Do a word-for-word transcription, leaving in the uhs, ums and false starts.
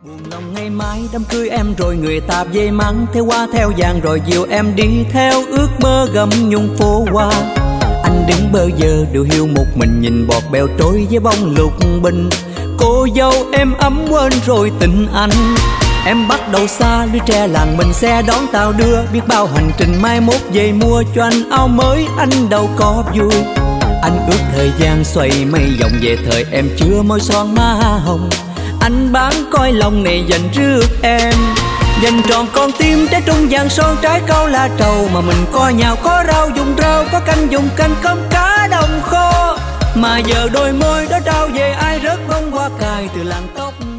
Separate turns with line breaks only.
Buồn lòng ngày mai đám cưới em rồi người ta dây mắng theo hoa theo vàng rồi dìu em đi theo ước mơ gấm nhung phố hoa. Anh đứng bơ vơ điều hiu một mình nhìn bọt bèo trôi với bông lục bình. Cô dâu em ấm quên rồi tình anh. Em bắt đầu xa lưới tre làng mình xe đón tàu đưa. Biết bao hành trình mai mốt về mua cho anh áo mới anh đâu có vui. Anh ước thời gian xoay mây vòng về thời em chưa môi son má hồng. Anh bán coi lòng này dành trước em, dành tròn con tim trái trung vàng son trái câu lá trầu. Mà mình có nhào có rau dùng rau có canh dùng canh cơm cá đồng kho. Mà giờ đôi môi đó trao về ai rớt bông hoa cài từ làng tóc.